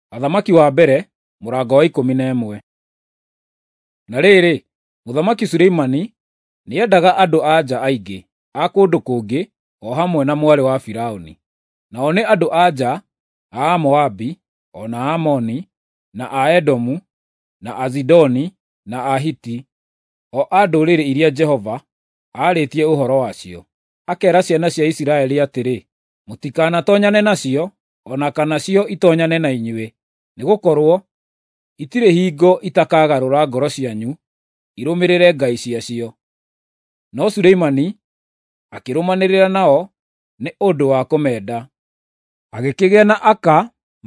Athamaki wa mbere, mũrango wa 11. Na rĩrĩ, Mũthamaki Suleimani nĩendaga andũ-a-nja aingĩ a kũndũ kũngĩ o hamwe na mwarĩ wa Firaũni. Nao nĩ andũ-a-nja a Amoabi, o na Aamoni, na a Edomu, na Azidoni, na Ahiti, o a ndũrĩrĩ iria Jehova aarĩtie ũhoro wacio. Akeera ciana cia Isiraeli atĩrĩ, mũtikanatonyane nacio, o na kana cio itoonyane na inyuĩ, nĩgũkorwo itirĩ hingo itakagarũra ngoro cianyu irũmĩrĩre ngai ciacio. No Suleimani akĩrũmanĩrĩra nao nĩ ũndũ wa kũmenda. Agĩkĩgĩa na aka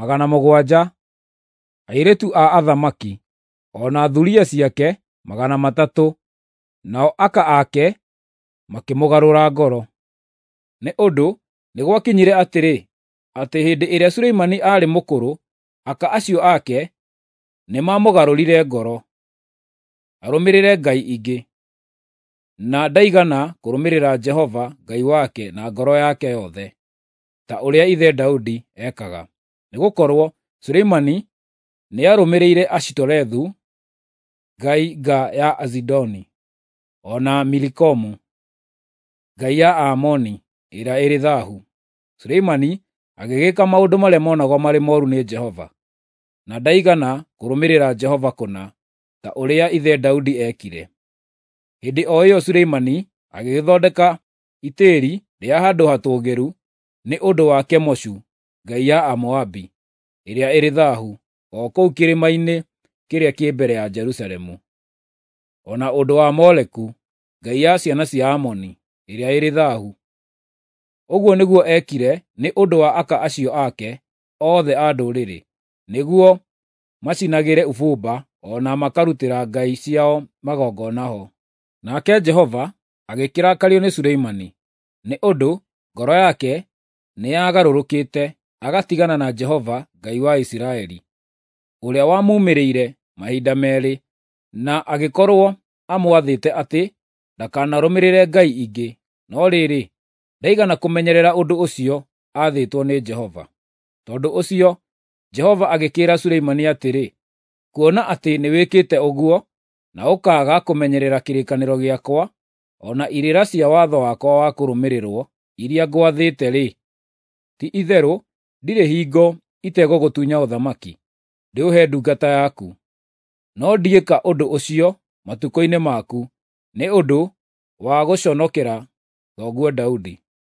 700 airĩtu a athamaki, o na thuriya ciake 300, nao aka ake makĩmũgarũra ngoro. Nĩ ũndũ nĩ gwakinyire atĩ hĩndĩ ĩrĩa Suleimani aarĩ mũkũrũ, aka acio ake nĩmamũgarũrire ngoro arũmĩrĩre ngai ingĩ, na ndaigana kũrũmĩrĩra Jehova Ngai wake na ngoro yake yothe, ta ũrĩa ithe Daudi ekaga. Nĩgũkorwo Suleimani nĩarũmĩrĩire Ashitorethu, ngai nga ya Azidoni, o na Milikomu, ngai ya Aamoni ĩrĩa ĩrĩ thaahu. Suleimani agĩgĩka maũndũ marĩa monagwo marĩ mooru nĩ Jehova, na ndaigana kũrũmĩrĩra Jehova kũna, ta ũrĩa ithe Daudi ekire. Hĩndĩ o ĩyo Suleimani agĩgĩthondeka itĩĩri rĩa handũ hatũũgĩru nĩ ũndũ wa Kemoshu, ngai ya Amoabi, ĩrĩa ĩrĩ thaahu, o kũu kĩrĩma-inĩ kĩrĩa kĩ mbere ya Jerusalemu, o na ũndũ wa Moleku, ngai ya ciana cia Amoni, ĩrĩa ĩrĩ thaahu. Ũguo nĩguo ekire nĩ ũndũ wa aka acio ake othe a ndũrĩrĩ, nĩguo macinagĩre ũbumba o na makarutĩra ngai ciao magongona ho. Nake Jehova agĩkĩrakario nĩ Suleimani, nĩ ũndũ ngoro yake nĩyagarũrũkĩte agatigana na Jehova Ngai wa Isiraeli, ũrĩa wamumĩrĩire mahinda meerĩ, na agĩkorwo amwathĩte atĩ ndakanarũmĩrĩre ngai ingĩ. No rĩrĩ, ndaigana kũmenyerera ũndũ ũcio aathĩtwo nĩ Jehova. Tondũ ũcio, Jehova agĩkĩĩra Suleimani atĩrĩ, kuona atĩ nĩwĩkĩte ũguo, na ũkaaga kũmenyerera kĩrĩkanĩro gĩakwa, o na irĩra cia watho wakwa wa kũrũmĩrĩrwo, iria ngwathĩte-rĩ, ti-itherũ ndirĩ hingo itegũgũtunya ũthamaki, ndĩũhe ndungata yaku. No ndiĩka ũndũ ũcio matukũ-inĩ maku, nĩ ũndũ wa gũconokera thoguo Daudi,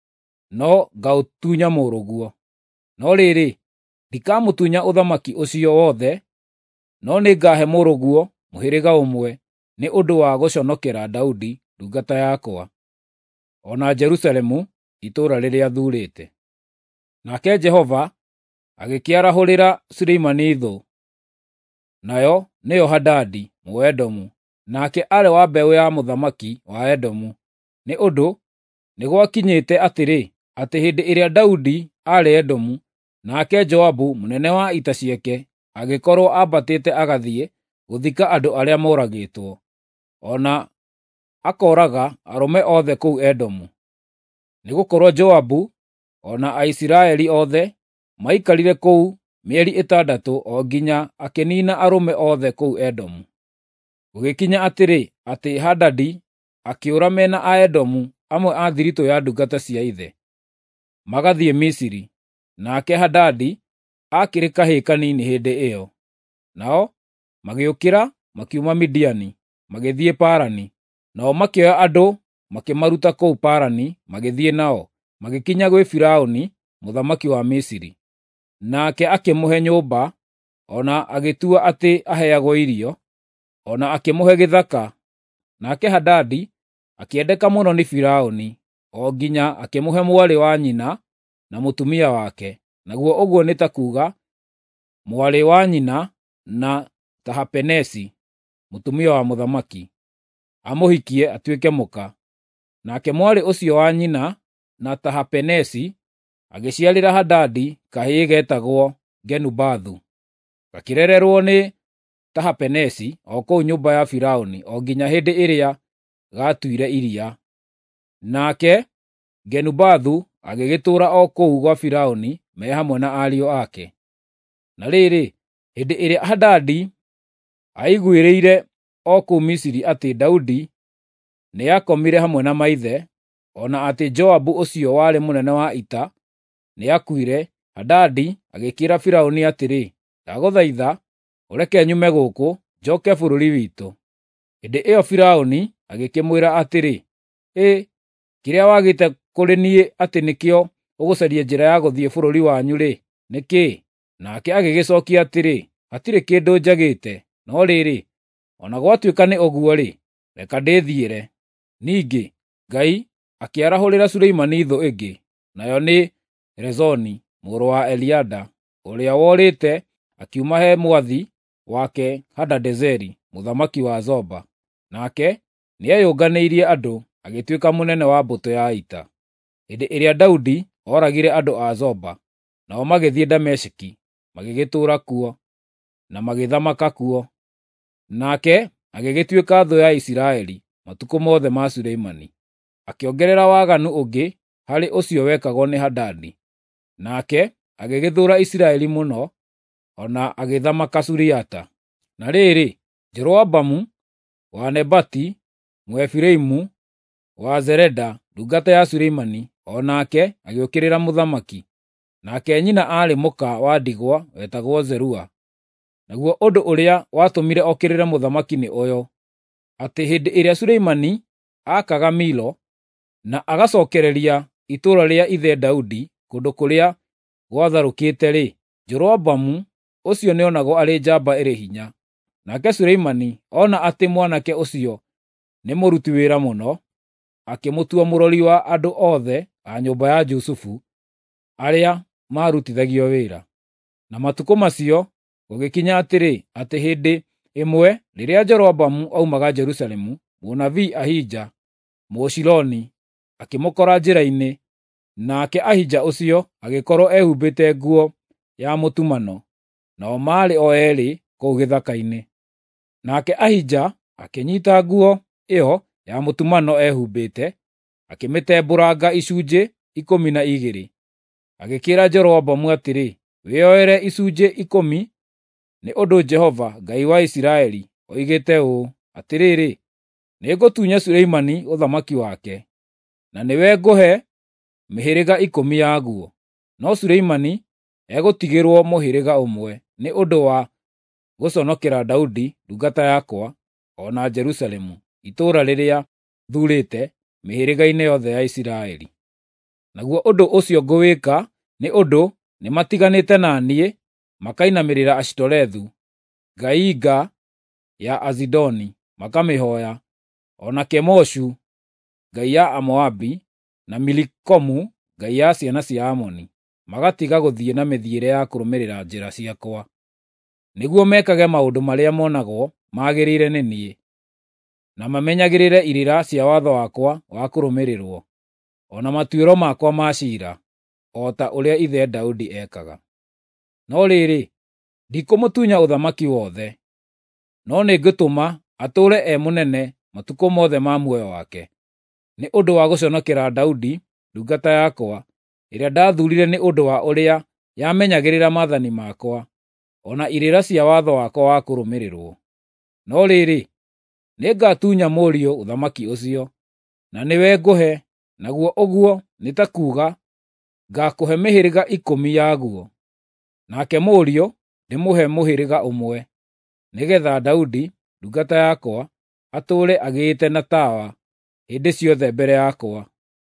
no ngaũtunya mũrũguo. No rĩrĩ, ndikamũtunya ũthamaki ũcio wothe, no nĩngaahe mũrũguo mũhĩrĩga ũmwe, nĩ ũndũ wa gũconokera Daudi ndungata yakwa, o na Jerusalemu itũũra rĩrĩa thuurĩte. Nake Jehova agĩkĩarahũrĩra Suleimani thũ, nayo nĩyo Hadadi Mũedomu, nake aarĩ wa mbeũ ya mũthamaki wa Edomu. Nĩ ũndũ nĩ gwakinyĩte atĩ hĩndĩ ĩrĩa Daudi aarĩ Edomu, nake Joabu mũnene wa ita ciake agĩkorwo ambatĩte agathiĩ gũthika andũ arĩa moragĩtwo, o na akooraga arũme othe kũu Edomu. Nĩgũkorwo Joabu o na Aisiraeli othe maikarire kũu mĩeri 6 o nginya akĩniina arũme othe kũu Edomu. Gũgĩkinya atĩ Hadadi akĩũra mena a Edomu amwe a thiritũ ya ndungata cia ithe, magathiĩ Misiri, nake Hadadi akĩrĩ kahĩĩ kanini hĩndĩ ĩyo. Nao magĩũkĩra makiuma Midiani, magĩthiĩ Parani, nao makĩoya andũ makĩmaruta kũu Parani, magĩthiĩ nao, magĩkinya gwĩ Firaũni mũthamaki wa Misiri. Nake akĩmũhe nyũmba, o na agĩtua atĩ aheagwo irio, o na akĩmũhe gĩthaka. Nake Hadadi akĩendeka mũno nĩ Firaũni, o nginya akĩmũhe mwarĩ wa nyina na mũtumia wake, naguo ũguo nĩ ta kuuga mwarĩ wa nyina na Tahapenesi, mũtumia wa mũthamaki, amũhikie atuĩke mũka. Nake mwarĩ ũcio wa nyina na Tahapenesi agĩciarĩra Hadadi kahĩĩ getagwo Genubathu, gakĩrererwo nĩ Tahapenesi o kũu nyũmba ya Firaũni o nginya hĩndĩ ĩrĩa gaatuire iria. Nake Genubathu agĩgĩtũũra o kũu gwa Firaũni me hamwe na ariũ ake. Na rĩrĩ, hĩndĩ ĩrĩa Hadadi aiguĩrĩire o kũu Misiri atĩ Daudi nĩakomire hamwe na maithe, ona atĩ Joabu ũcio warĩ mũnene wa ita nĩakuire, Hadadi agĩkĩĩra Firaũni atĩrĩ, ndagũthaitha ũreke nyume gũkũ, njooke bũrũri witũ. Hĩndĩ ĩyo Firaũni agĩkĩmwĩra atĩrĩ, kĩrĩa wagĩte kũrĩ niĩ atĩ nĩkĩo ũgũcaria njĩra ya gũthiĩ bũrũri wanyu-rĩ, nĩ kĩĩ? Nake agĩgĩcookia atĩrĩ, hatirĩ kĩndũ njagĩte, no rĩrĩ, ona gwatuĩka nĩ ũguo-rĩ, reka ndĩthiĩre. Ningĩ Ngai akĩarahũrĩra Suleimani thũ ĩngĩ, nayo nĩ Rezoni mũrũ wa Eliada, ũrĩa worĩte akiuma he mwathi wake Hadadezeri, mũthamaki wa Zoba. Nake nĩeyũnganĩirie andũ, agĩtuĩka mũnene wa mbũtũ ya ita. Hĩndĩ ĩrĩa Daudi oragire andũ a Zoba, nao magĩthiĩ Dameshiki, magĩgĩtũũra kuo, na magĩthamaka kuo. Nake agĩgĩtuĩka thũ ya Isiraeli matukũ mothe ma Suleimani. Akĩongerera waganu ũngĩ harĩ ũcio wekagwo nĩ Hadadi. Nake agĩgĩthũũra Isiraeli mũno, ona agĩthamaka Suriata. Na rĩrĩ, Jeroboamu wa Nebati, Mũefiraimu wa Zereda, ndungata ya Suleimani, o nake agĩũkĩrĩra mũthamaki. Nake nyina aarĩ mũka wa ndigwa wetagwo Zerua. Naguo ũndũ ũrĩa watũmire okĩrĩre mũthamaki nĩ ũyũ, atĩ hĩndĩ ĩrĩa Suleimani aakaga Milo na agacookereria itũũra rĩa ithe Daudi kũndũ kũrĩa gwatharũkĩte-rĩ, Jeroboamu ũcio nĩonagwo arĩ njamba ĩrĩ hinya. Nake Suleimani ona atĩ mwanake ũcio nĩ mũruti wĩra mũno, akĩmũtua mũrori wa andũ othe a nyũmba ya Jusufu arĩa maarutithagio wĩra. Na matukũ macio gũgĩkinya atĩrĩ, atĩ hĩndĩ ĩmwe rĩrĩa Jeroboamu aumaga Jerusalemu, mũnabii Ahija Mũshiloni akĩmũkora njĩra-inĩ, nake Ahija ũcio agĩkorwo ehumbĩte nguo ya mũtumano, nao maarĩ o eerĩ kũu gĩthaka-inĩ. Nake Ahija akĩnyiita nguo ĩyo ya mũtumano ehumbĩte, akĩmĩtembũranga icunjĩ 12. Agĩkĩĩra Jeroboamu atĩrĩ, wĩyoere icunjĩ 10, nĩ ũndũ Jehova, Ngai wa Isiraeli, oigĩte ũũ, atĩrĩrĩ, nĩngũtunya Suleimani ũthamaki wake, na nĩwe ngũhe mĩhĩrĩga 10 yaguo. No Suleimani egũtigĩrwo mũhĩrĩga ũmwe, nĩ ũndũ wa gũconokera Daudi ndungata yakwa, o na Jerusalemu, itũũra rĩrĩa thuurĩte mĩhĩrĩga-inĩ yothe ya Isiraeli. Naguo ũndũ ũcio ngũwĩka nĩ ũndũ nĩmatiganĩte na niĩ, makainamĩrĩra Ashitorethu, ngai ya Azidoni, makamĩhooya, o na Kemoshu, ngai ya Amoabi, na Milikomu, ngai ya ciana cia Amoni, magatiga gũthiĩ na mĩthiĩre ya kũrũmĩrĩra njĩra ciakwa, nĩguo mekage maũndũ marĩa monagwo magĩrĩire nĩ niĩ, na mamenyagĩrĩre irĩra cia watho wakwa wa kũrũmĩrĩrwo, o na matuĩro makwa ma ciira, o ta ũrĩa ithe Daudi ekaga. No rĩrĩ, ndikũmũtunya ũthamaki wothe, no nĩngũtũma atũũre mũnene matukũ mothe ma muoyo wake, nĩ ũndũ wa gũconokera Daudi ndungata yakwa, ĩrĩa ndathuurire nĩ ũndũ wa ũrĩa yamenyagĩrĩra maathani makwa, o na irĩra cia watho wakwa wa kũrũmĩrĩrwo. No rĩrĩ, nĩngatunya mũriũ ũthamaki ũcio, na nĩwe ngũhe, naguo ũguo nĩ ta kuuga, ngakũhe mĩhĩrĩga 10 yaguo, nake mũriũ ndĩmũhe mũhĩrĩga ũmwe, nĩgeetha Daudi ndungata yakwa atũũre agĩĩte na tawa hĩndĩ ciothe mbere yakwa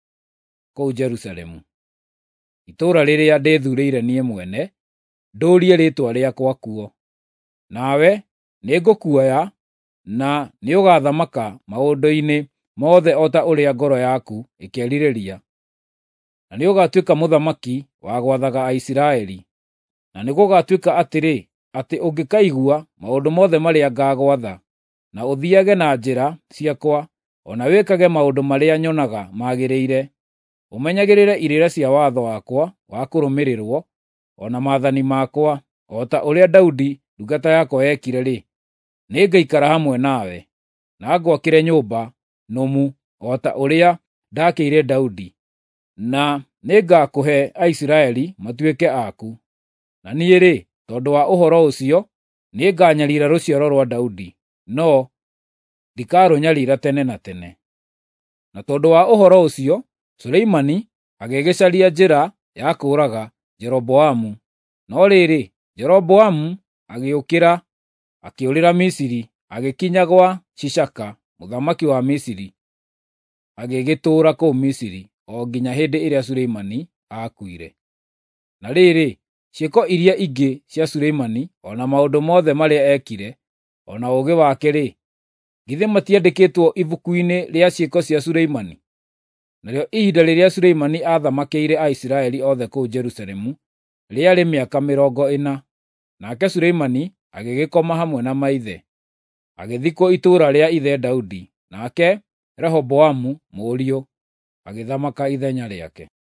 kũu Jerusalemu, itũũra rĩrĩa ndĩthuurĩire niĩ mwene, ndũũrie rĩĩtwa rĩakwa kuo. Nawe nĩngũkuoya, na nĩũgathamaka maũndũ-inĩ mothe o ta ũrĩa ngoro yaku ĩkerirĩria, na nĩũgatuĩka mũthamaki wa gwathaga Aisiraeli. Na nĩgũgatuĩka atĩrĩ, atĩ ũngĩkaigua maũndũ mothe marĩa ngagwatha, na ũthiage na njĩra ciakwa, o na wĩkage maũndũ marĩa nyonaga magĩrĩire, ũmenyagĩrĩre irĩra cia watho wakwa wa kũrũmĩrĩrwo, o na maathani makwa, o ta ũrĩa Daudi ndungata yakwa yekire-rĩ, nĩngaikara hamwe nawe, na ngwakĩre nyũmba nũmu o ta ũrĩa ndaakĩire Daudi, na nĩngakũhe Aisiraeli matuĩke aku. Na niĩ-rĩ, Tondũ wa ũhoro ũcio, nĩnganyariira rũciaro rwa Daudi, no ndikarũnyariira tene na tene. Na tondũ wa ũhoro ũcio, Suleimani agĩgĩcaria njĩra ya kũũraga Jeroboamu. No rĩrĩ, Jeroboamu agĩũkĩra, akĩũrĩra Misiri, agĩkinya gwa Shishaka, mũthamaki wa Misiri. Agĩgĩtũũra kũu Misiri, o nginya hĩndĩ ĩrĩa Suleimani aakuire. Na rĩrĩ, ciĩko iria ingĩ cia Suleimani, o na maũndũ mothe marĩa ekire, o na ũũgĩ wake-rĩ, githĩ matiandĩkĩtwo ibuku-inĩ rĩa ciĩko cia Suleimani? Narĩo ihinda rĩrĩa Suleimani aathamakĩire Aisiraeli othe kũu Jerusalemu rĩarĩ mĩaka 40. Nake Suleimani agĩgĩkoma hamwe na maithe, agĩthikwo itũũra rĩa ithe Daudi, nake Rehoboamu mũriũ agĩthamaka ithenya rĩake.